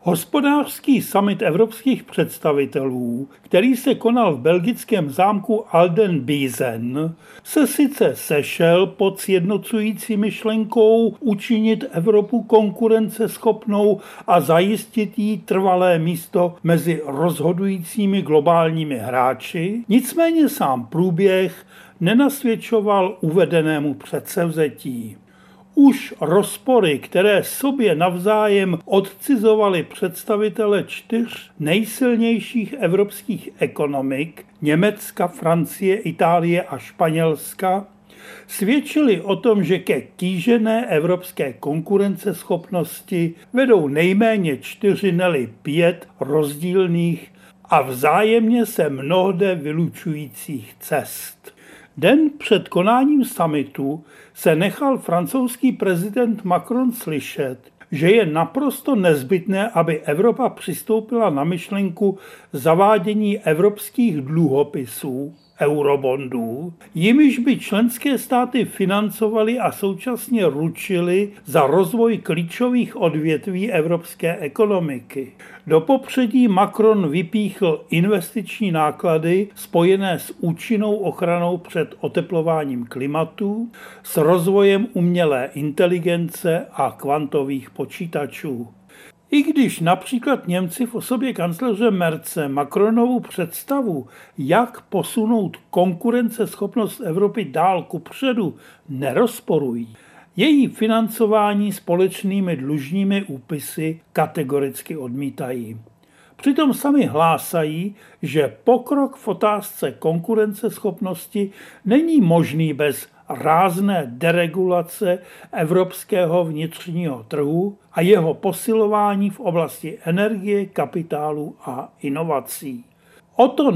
Hospodářský summit evropských představitelů, který se konal v belgickém zámku Alden Biesen, se sice sešel pod sjednocující myšlenkou učinit Evropu konkurenceschopnou a zajistit jí trvalé místo mezi rozhodujícími globálními hráči, nicméně sám průběh nenasvědčoval uvedenému předsevzetí. Už rozpory, které sobě navzájem odcizovali představitele 4 nejsilnějších evropských ekonomik, Německa, Francie, Itálie a Španělska, svědčily o tom, že ke kýžené evropské konkurenceschopnosti vedou nejméně 4, neli 5 rozdílných a vzájemně se mnohde vylučujících cest. Den před konáním summitu se nechal francouzský prezident Macron slyšet, že je naprosto nezbytné, aby Evropa přistoupila na myšlenku zavádění evropských dluhopisů, eurobondů, jimiž by členské státy financovaly a současně ručily za rozvoj klíčových odvětví evropské ekonomiky. Do popředí Macron vypíchl investiční náklady spojené s účinnou ochranou před oteplováním klimatu, s rozvojem umělé inteligence a kvantových počítačů. I když například Němci v osobě kancléře Merze Macronovu představu, jak posunout konkurenceschopnost Evropy dál kupředu, nerozporují, její financování společnými dlužními úpisy kategoricky odmítají. Přitom sami hlásají, že pokrok v otázce konkurenceschopnosti není možný bez rázné deregulace evropského vnitřního trhu a jeho posilování v oblasti energie, kapitálu a inovací. O to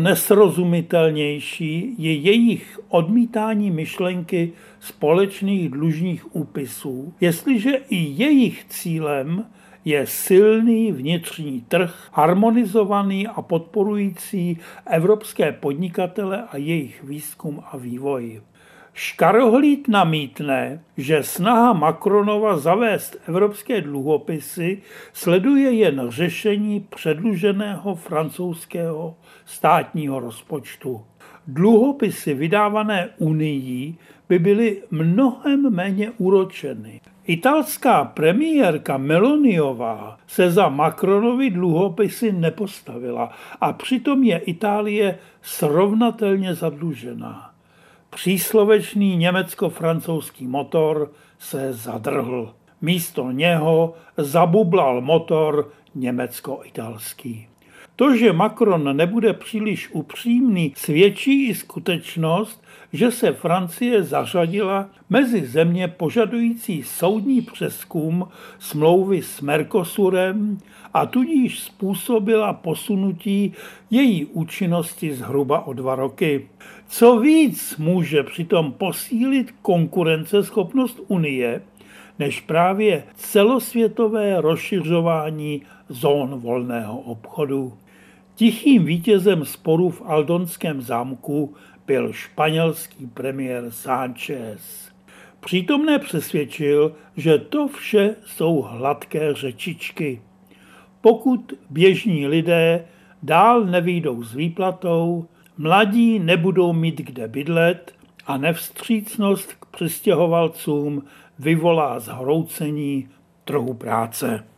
nesrozumitelnější je jejich odmítání myšlenky společných dlužních úpisů, jestliže i jejich cílem je silný vnitřní trh, harmonizovaný a podporující evropské podnikatele a jejich výzkum a vývoj. Škarohlíd namítne, že snaha Macronova zavést evropské dluhopisy sleduje jen řešení předluženého francouzského státního rozpočtu. Dluhopisy vydávané Unií by byly mnohem méně úročeny. Italská premiérka Meloniová se za Macronovy dluhopisy nepostavila a přitom je Itálie srovnatelně zadlužená. Příslovečný německo-francouzský motor se zadrhl. Místo něho zabublal motor německo-italský. To, že Macron nebude příliš upřímný, svědčí i skutečnost, že se Francie zařadila mezi země požadující soudní přezkum smlouvy s Mercosurem a tudíž způsobila posunutí její účinnosti zhruba o 2 roky. Co víc může přitom posílit konkurenceschopnost Unie, než právě celosvětové rozšiřování zón volného obchodu. Tichým vítězem sporu v Aldonském zámku byl španělský premiér Sánchez. Přítomné přesvědčil, že to vše jsou hladké řečičky. Pokud běžní lidé dál nevyjdou s výplatou, mladí nebudou mít kde bydlet a nevstřícnost k přistěhovalcům vyvolá zhroucení trhu práce.